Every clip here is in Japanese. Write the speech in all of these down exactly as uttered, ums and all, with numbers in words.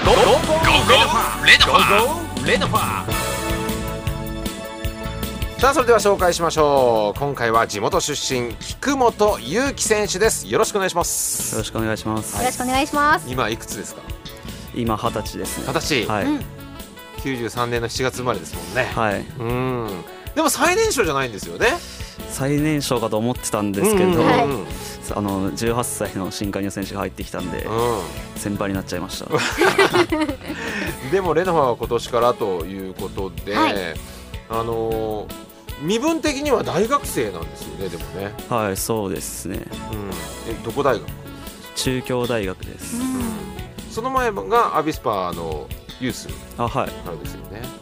ゴーゴーレノファゴーゴーレノファ。さあそれでは紹介しましょう。今回は地元出身菊本祐希選手です。よろしくお願いします。 よろしくお願いします。 よろしくお願いします。 今いくつですか？ 今二十歳ですね。 二十歳、 はい、うん、 きゅうじゅうさんねんのしちがつ生まれですもんね。 はい。 うん。でも最年少じゃないんですよね。 最年少かと思ってたんですけど、うんうんうん、あのじゅうはっさいの新加入選手が入ってきたんで、うん、先輩になっちゃいましたでもレノファは今年からということで、はい、あのー身分的には大学生なんですよね。でもね。 はい、そうですね。 うん、えどこ大学？ 中京大学です。うん、 その前がアビスパのユースからですよね。はい、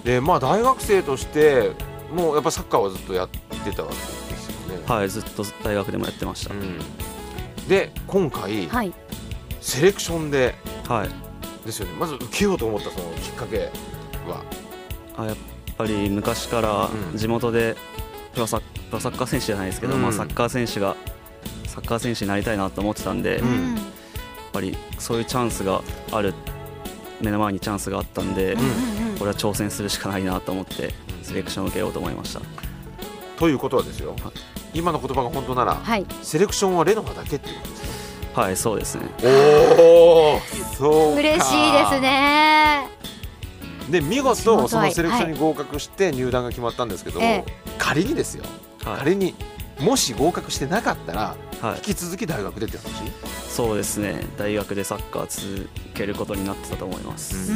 でまあ大学生としてもうやっぱサッカーはずっとやってたわけですよね。 はい、ずっと大学でもやってました。うん、 で今回、はい、セレクションで、 はい、 ですよね。まず受けようと思ったそのきっかけは。 あやっやっぱり昔から地元でプロサッ、プロサッカー選手じゃないですけど、うんまあ、サッカー選手がサッカー選手になりたいなと思ってたんで、うん、やっぱりそういうチャンスがある目の前にチャンスがあったんで、うん、これは挑戦するしかないなと思ってセレクションを受けようと思いました。 ということはですよ、今の言葉が本当なら、はい、セレクションはレノファだけっていうことですね。 はい、そうですね。 おー、そうか。 嬉しいですね。 で見事そのセレクションに合格して入団が決まったんですけど、はい、仮にですよ、はい、仮にもし合格してなかったら、はい、引き続き大学でって話？ そうですね、大学でサッカー続けることになってたと思います。うん、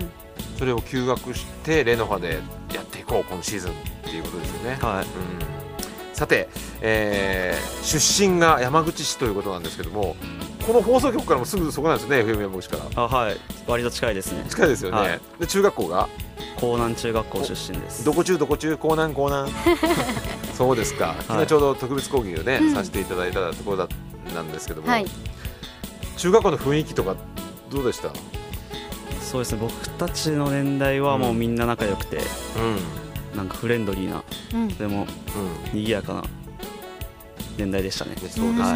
それを休学してレノファでやっていこう今シーズンっていうことですよね。 はい。うん、 さて、えー、出身が山口市ということなんですけども、この放送局からもすぐそこなんですね。 エフエム 山口から。 あ、はい、割と近いですね。 近いですよね。はい、で中学校が江南中学校出身です。 どこ中どこ中江南江南そうですか。昨日ちょうど特別講義をね、はい、させていただいたところだなんですけども、はい、中学校の雰囲気とかどうでした？ そうですね、僕たちの年代はもうみんな仲良くて、うん、なんかフレンドリーな、うん、でも、うん、賑やかな年代でしたね。 そうですか。はい、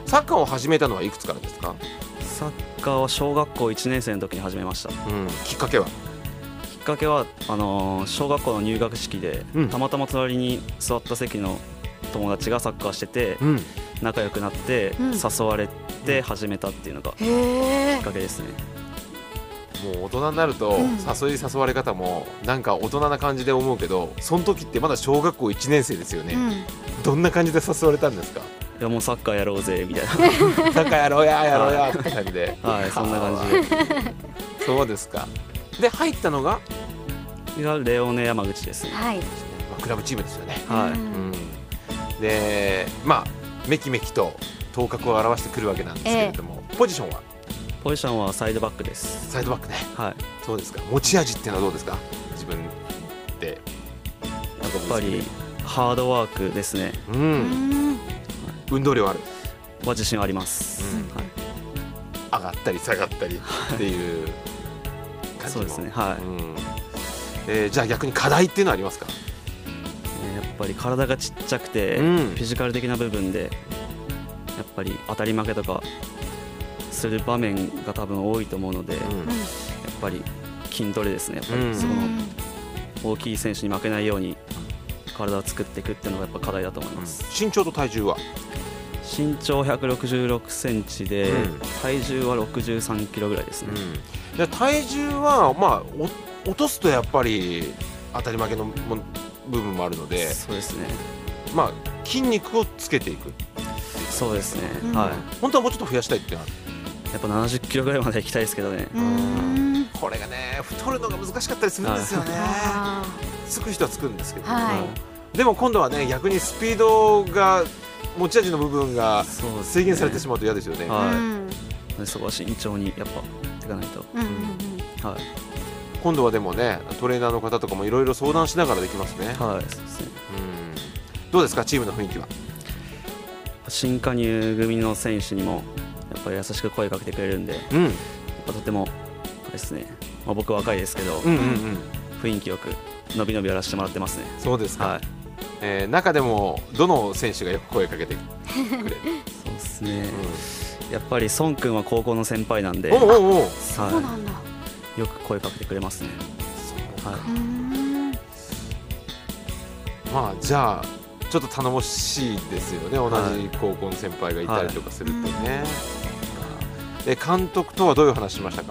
サッカーを始めたのはいくつからですか？ サッカーは小学校いちねん生の時に始めました。 うん、きっかけは？きっかけはあのー、小学校の入学式で、うん、たまたま隣に座った席の友達がサッカーしてて、うん、仲良くなって、うん、誘われて始めたっていうのがきっかけですね。 もう大人になると、うん、誘い誘われ方もなんか大人な感じで思うけど、その時ってまだ小学校いちねん生ですよね。うん、どんな感じで誘われたんですか？ いやもうサッカーやろうぜみたいなサッカーやろうややろうやって感じではい、そんな感じでそうですか。で入ったのががレオネ山口ですね。 はい、 まあ、クラブチームですよね。 はい、 うん、でまあめきめきと頭角を現してくるわけなんですけれども、えー、ポジションはポジションはサイドバックです。 サイドバックね。 はい。 そうですか。持ち味っていうのはどうですか？自分で。やっぱりハードワークですね。うん。 はい、運動量ある。 は自信あります。うん、はい。 上がったり下がったりっていう感じも。 そうですね。はい。うん、 えー、じゃあ逆に課題っていうのはありますか？ えー、やっぱり体がちっちゃくて、うん、フィジカル的な部分でやっぱり当たり負けとかする場面が多分多いと思うので、うん、やっぱり筋トレですね。やっぱりその大きい選手に負けないように体を作っていくっていうのがやっぱ課題だと思います。 うん、身長と体重は？ 身長ひゃくろくじゅうろくセンチで、うん、体重はろくじゅうさんキロぐらいですね。 うん、で体重は、まあ、落とすとやっぱり当たり負けの部分もあるので、 そうですね、 まあ、筋肉をつけていく。 そうですね、 うん、 はい。 本当はもうちょっと増やしたいっていうのはやっぱななじゅっキロぐらいまで行きたいですけどね。 うん、これがね太るのが難しかったりするんですよね。はい、つく人はつくんですけど、はい、でも今度はね逆にスピードが持ち味の部分が制限されてしまうと嫌ですよね。 はい、そこは慎重にやっぱいかないと。うんうんうん、はい、 今度はでもねトレーナーの方とかもいろいろ相談しながらできますね。 はい、そうですね。 うん、どうですかチームの雰囲気は？ 新加入組の選手にもやっぱり優しく声かけてくれるんで、うん、やっぱとてもですね、まあ、僕は若いですけど、うんうんうん、雰囲気よくのびのびやらせてもらってますね。 そうですか。はい、えー、中でもどの選手がよく声かけてくれる？ そうですね、 やっぱり孫君は高校の先輩なんで、 おうおうおう、 はい、そうなんだ。 よく声かけてくれますね。 そう、 はい、 まあじゃあちょっと頼もしいですよね、同じ高校の先輩がいたりとかするとね、はいはい、え監督とはどういう話しましたか？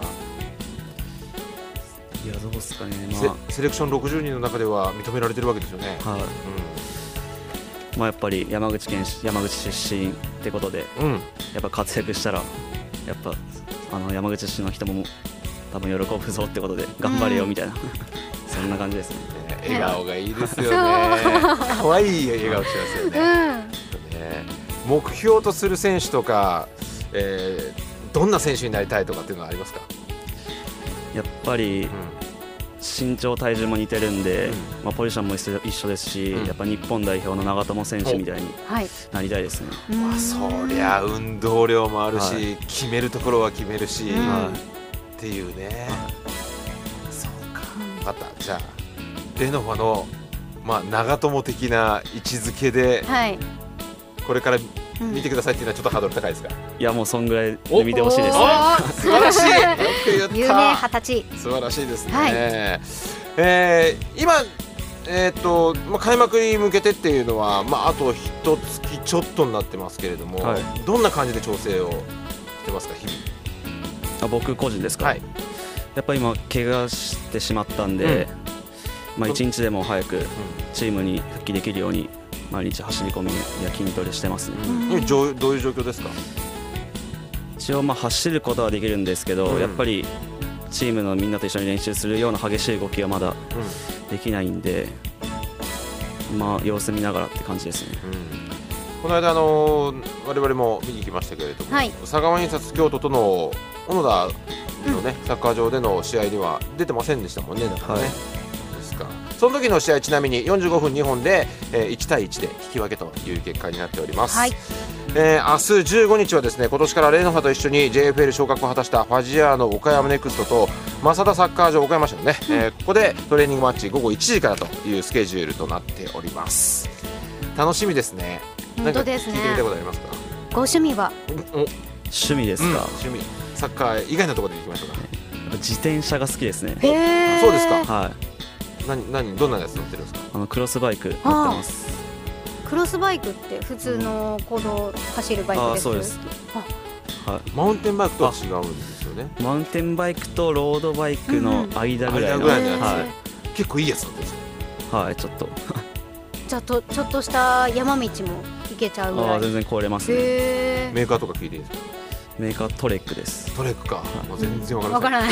いやどうですかね、 まあ、セ, セレクションろくじゅうにんの中では認められてるわけですよね。 はい、うん、まあ、やっぱり山口県山口出身ってことで、うん、やっぱ活躍したらやっぱあの山口市の人も多分喜ぶぞってことで頑張れよみたいな、うん、そんな感じですね。 笑顔がいいですよね。可愛い笑顔してますよね。うんね、目標とする選手とか、えー、どんな選手になりたいとかっていうのはありますか？ やっぱり、うん、身長体重も似てるんで、うん、まあ、ポジションも一緒ですし、うん、やっぱ日本代表の長友選手みたいになりたいですね。 まあ、そりゃ運動量もあるし、はい、決めるところは決めるし、うん、っていうね、はい、そうか、分かった。じゃあレノファの、まあ、長友的な位置づけで、はい、これから見てくださいっていうのはちょっとハードル高いですか？ いやもうそんぐらいで見てほしいですね。 素晴らしい。よく言った。 有名二十歳。 素晴らしいですね。はい、えー、今、えーとまあ、開幕に向けてっていうのは、まあ、あと一月ちょっとになってますけれども、はい、どんな感じで調整をしてますか日々？ あ、僕個人ですか？はい、やっぱり今怪我してしまったんで、うん、まあ、一日でも早くチームに復帰できるように毎日走り込みや筋トレしてますね。 うん、どういう状況ですか？ 一応まあ走ることはできるんですけど、うん、やっぱりチームのみんなと一緒に練習するような激しい動きはまだできないんで、うん、まあ様子見ながらって感じですね。うん、 この間、あのー、我々も見に行きましたけれども、はい、佐川印刷京都との小野田の、ね、うん、サッカー場での試合には出てませんでしたもんね。だからね、はい、その時の試合、ちなみによんじゅうごふんにほんで、えー、いちたいいちで引き分けという結果になっております。はい、えー、明日じゅうごにちはですね、今年からレノファと一緒に ジェイエフエル 昇格を果たしたファジアーノ岡山ネクストと正田サッカー場岡山市のね、うん、えー、ここでトレーニングマッチごごいちじからというスケジュールとなっております。楽しみですね。 本当ですね。 何か聞いてみたいことありますか？ ご趣味は？ 趣味ですか？うん、 趣味、サッカー以外のところでいきましょうか。 自転車が好きですね。 へー、 そうですか。 はい。 何何どんなやつ乗ってるんですか？ あのクロスバイク乗ってます。 クロスバイクって普通の公道走るバイクです？あ、 そうです。 はい、マウンテンバイクとは違うんですよね。 マウンテンバイクとロードバイクの間ぐらいの、 うんうん、間ぐらいのやつ、 はい、 結構いいやつなんですよ。 はい、ちょっとじゃあとちょっとした山道も行けちゃうぐらい。 あ、全然越えれますね。 メーカーとか聞いていいですか？ メーカートレックです。 トレックか、もう全然わからない。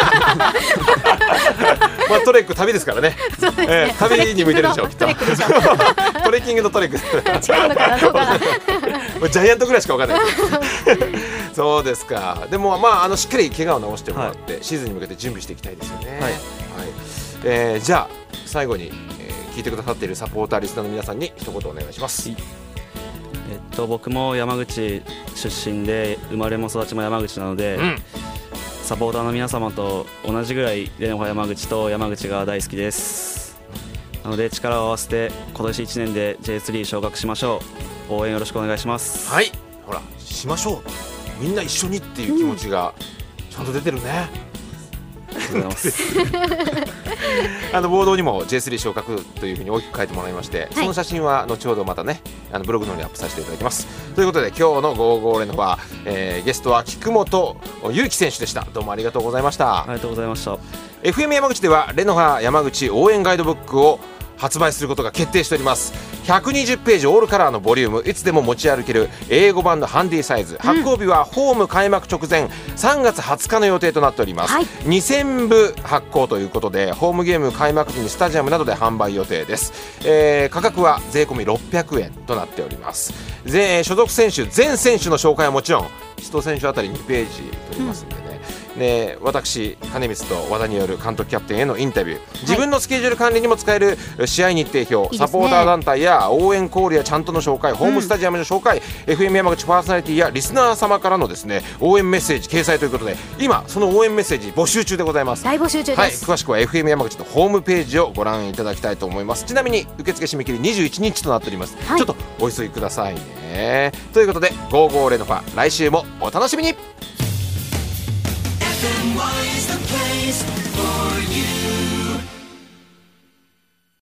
まあトレック旅ですからね。 そうですね、 えー、旅に向いてるでしょきっと。トレッキングのトレック。 違うのかな、どうかな。 ジャイアントぐらいしかわからない。そうですか。でもまああのしっかり怪我を治してもらって、はい、シーズンに向けて準備していきたいですよね。はい。はい、えー、じゃあ最後に、えー、聞いてくださっているサポーターリスナーの皆さんに一言お願いします。 えっと、僕も山口出身で生まれも育ちも山口なので、うん、サポーターの皆様と同じぐらいレノファ山口と山口が大好きです。なので力を合わせて今年いちねんで ジェイスリー 昇格しましょう。応援よろしくお願いします。 はい、ほらしましょう、みんな一緒にっていう気持ちがちゃんと出てるね。 ありがとうございますあのボードにも ジェイスリー 昇格というふうに大きく書いてもらいまして、はい、その写真は後ほどまたねあのブログの方にアップさせていただきます。ということで今日のゴーゴーレノファ、えー、ゲストは菊本祐希選手でした。どうもありがとうございました。 ありがとうございました。 エフエム 山口ではレノファ山口応援ガイドブックを発売することが決定しております。ひゃくにじゅっページオールカラーのボリューム、いつでも持ち歩ける英語版のハンディサイズ、発行日はホーム開幕直前さんがつはつかの予定となっております。はい、にせんぶ発行ということでホームゲーム開幕時にスタジアムなどで販売予定です。えー、価格は税込みろっぴゃくえんとなっております。で所属選手全選手の紹介はもちろんいち選手あたりにページ取りますんでね、うん、で私金光と和田による監督キャプテンへのインタビュー、自分のスケジュール管理にも使える試合日程表、いいサポーター団体や応援コールやちゃんとの紹介、ホームスタジアムの紹介、うん、エフエム 山口パーソナリティやリスナー様からのですね応援メッセージ掲載ということで、今その応援メッセージ募集中でございます。 大募集中です。 はい、詳しくは エフエム 山口のホームページをご覧いただきたいと思います。ちなみに受付締め切りにじゅういちにちとなっております。はい、ちょっとお急ぎくださいね。 ね。ということでゴーゴーレノファ来週もお楽しみに。 エフエムワイ is the place for